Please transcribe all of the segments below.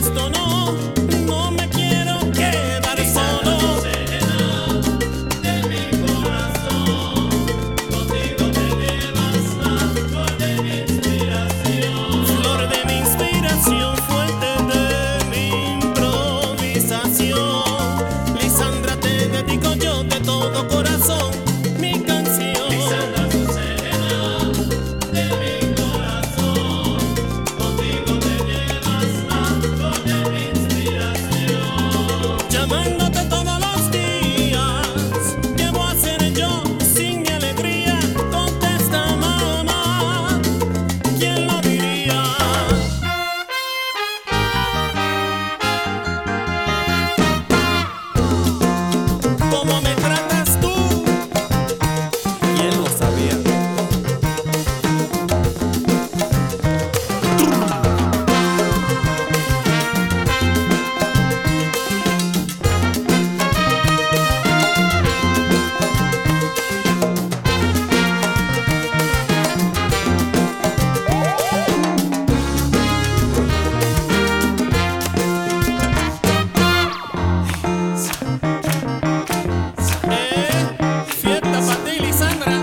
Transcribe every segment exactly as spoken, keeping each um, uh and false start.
esto no, no me quiero quedar solo. De mi corazón, contigo te llevas la flor de mi inspiración. Flor de mi inspiración, fuente de mi improvisación. Lisandra, te dedico yo de todo corazón mi canción. Lisandra, Azucena, de mi corazón, contigo te llevas la flor de mi inspiración. Llamándote todos los días, ¿qué voy a hacer yo sin mi alegría? Contesta, mamá, ¿quién lo diría? ¿Cómo me tratas tú? ¿Quién lo sabía? Eh, fiesta para ti, Lisandra.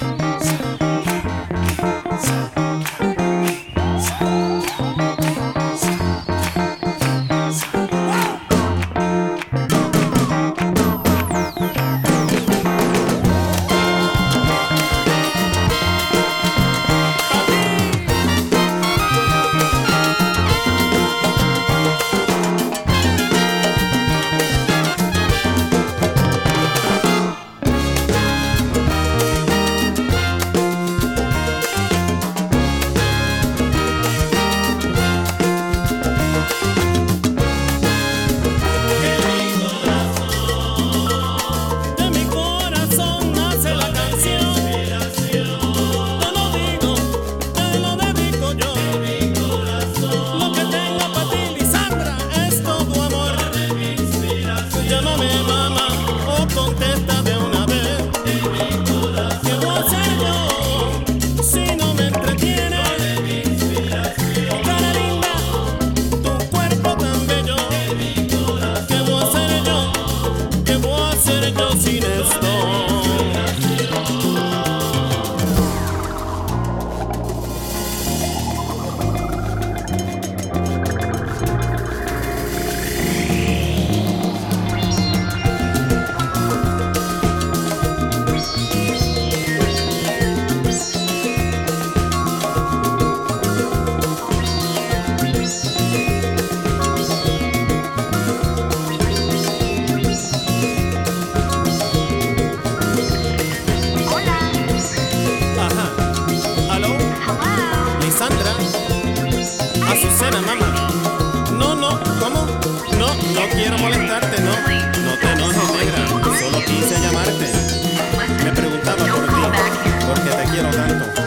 De mi corazón nace la canción. Te lo digo, te lo dedico yo. Lo que tengo para ti, Lisandra, es todo amor. Llámame mamá o contesta de una vez. ¿Qué voy a hacer yo si no me entretienes? Oh, cara linda, tu cuerpo tan bello. ¿Qué voy a hacer yo? ¿Qué voy a hacer yo sin esto? Ajá. ¿Aló? Lisandra. Azucena, mamá. No, no, ¿cómo? No, no quiero molestarte, no. No te enojes, negra. Solo quise llamarte. Me preguntaba por ti, porque te quiero tanto.